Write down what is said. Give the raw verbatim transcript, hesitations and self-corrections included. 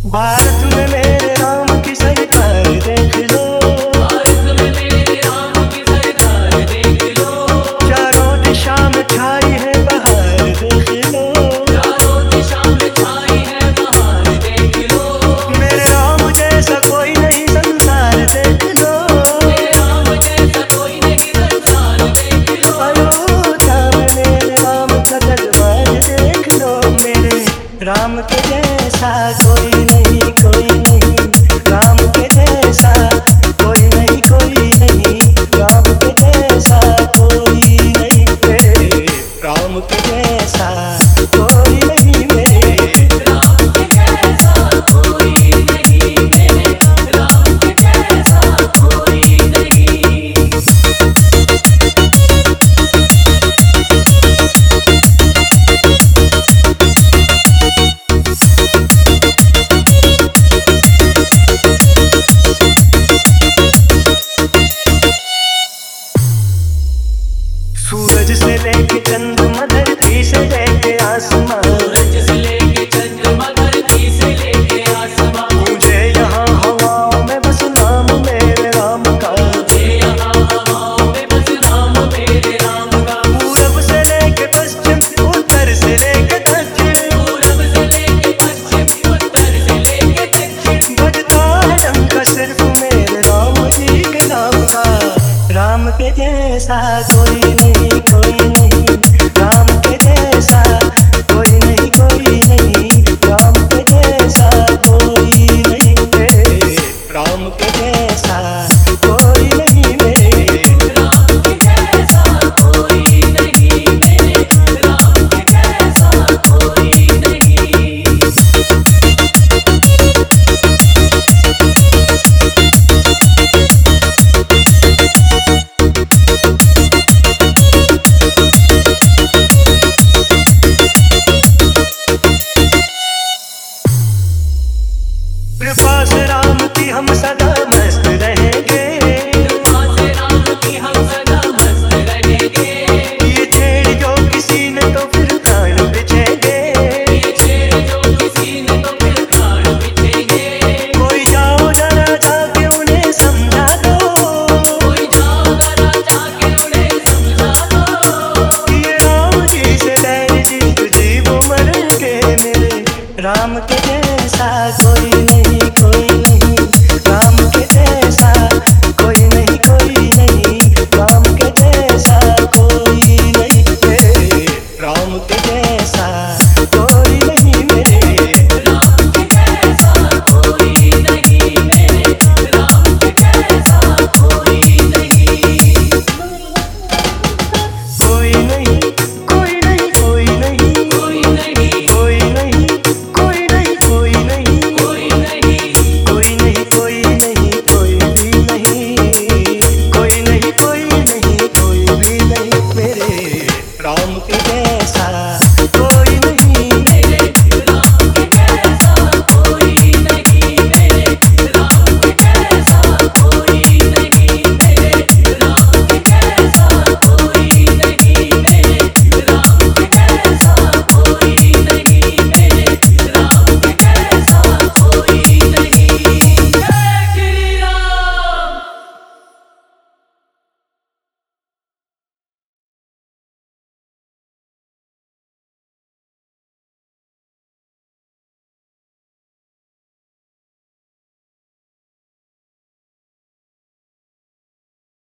भारत में मेरे राम की सरकार देख लो, भारत में मेरे राम की सरकार देख लो। चारों दिशा में छाई है बहार देख लो, चारों दिशा में छाई है बहार देख लो। मेरे राम जैसा कोई नहीं संसार देख लो, मेरे राम जैसा कोई नहीं संसार देख लो। अयोध्या में मेरे राम का दरबार देख लो। मेरे राम के जैसा कोई नहीं, कोई नहीं, राम के जैसा कोई नहीं, कोई नहीं, राम के जैसा कोई नहीं, मेरे राम के जैसा कोई नहीं, मेरे राम के जैसा कोई नहीं, मेरे राम के जैसा कोई नहीं। सूरज से लेके चंद्रमा धरती से लेके आसमां, सूरज से लेके चंद्रमा धरती से लेके आसमां। मुझे यहाँ हवाओं में बस नाम मेरे राम का, मुझे यहाँ हवाओं में बस नाम मेरे राम का। पूरब से लेके पश्चिम, उत्तर से लेके दक्षिण, पूरब से लेके पश्चिम, उत्तर से लेके दक्षिण। बजता है डंका सिर्फ मेरे राम जी के नाम का। राम के जैसा कोई नहीं, कोई नहीं, राम के जैसा कोई नहीं, कोई नहीं, राम के जैसा कोई नहीं, मेरे राम के जैसा कोई नहीं, मेरे राम के जैसा कोई नहीं, मेरे राम के जैसा कोई नहीं। कृपा से राम की हम सदा मस्त रहेंगे, कृपा से राम की हम सदा मस्त रहेंगे। ये छेड़ जो किसी ने तो फिर प्राण बिछेंगे, ये छेड़ जो किसी ने तो फिर प्राण बिछेंगे। कोई जाओ जरा जाके उन्हें समझा दो, कोई जाओ जरा जाके उन्हें समझा दो। ये राम जी से बैर जीत जीवो मर के, मेरे राम के जैसा कोई नहीं, कोई नहीं,